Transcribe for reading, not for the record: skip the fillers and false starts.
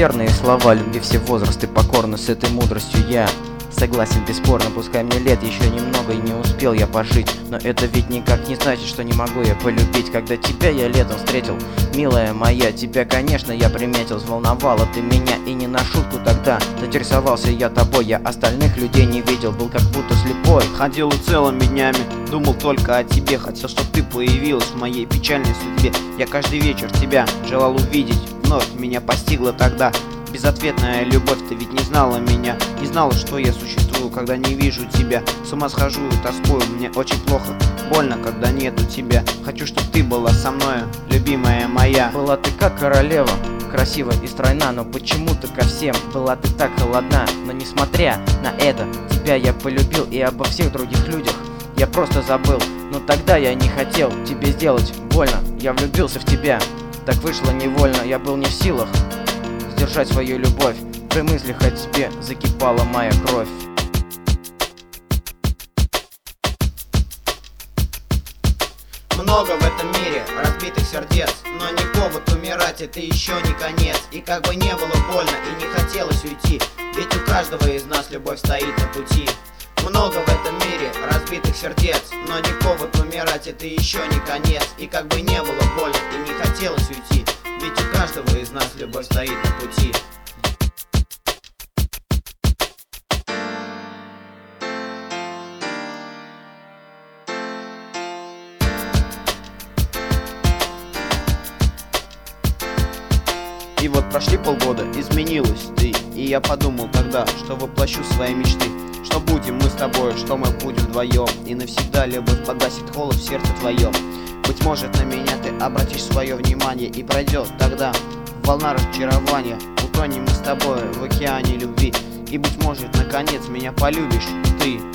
верные слова, любви все возрасты, покорно с этой мудростью я согласен бесспорно. Пускай мне лет еще немного и не успел я пожить, но это ведь никак не значит, что не могу я полюбить. Когда тебя я летом встретил, милая моя, тебя, конечно, я приметил. Взволновала ты меня и не на шутку тогда. Заинтересовался я тобой, я остальных людей не видел, был как будто слепой. Ходил целыми днями, думал только о тебе, хотел, чтоб ты появилась в моей печальной судьбе. Я каждый вечер тебя желал увидеть, вновь меня постигла тогда безответная любовь. Ты ведь не знала меня, не знала, что я существую, когда не вижу тебя. С ума схожу и тоскую, мне очень плохо, больно, когда нету тебя. Хочу, чтоб ты была со мною, любимая моя. Была ты как королева, красива и стройна, но почему-то ко всем была ты так холодна. Но несмотря на это, тебя я полюбил, и обо всех других людях я просто забыл. Но тогда я не хотел тебе сделать больно, я влюбился в тебя, так вышло невольно. Я был не в силах сдержать свою любовь, при мыслях о тебе закипала моя кровь. Много в этом мире разбитых сердец, но не повод умирать, это еще не конец. И как бы не было больно и не хотелось уйти, ведь у каждого из нас любовь стоит на пути. Много в этом мире разбитых сердец, но не повод умирать, это еще не конец. И как бы не было больно и не хотелось уйти, ведь у каждого из нас любовь стоит на пути. И вот прошли полгода, изменилась ты, и я подумал тогда, что воплощу свои мечты. Что будем мы с тобой, что мы будем вдвоем, и навсегда любовь погасит холод в сердце твоем. Быть может, на меня ты обратишь свое внимание, и пройдет тогда волна разочарования. Утонем мы с тобой в океане любви, и быть может, наконец меня полюбишь ты.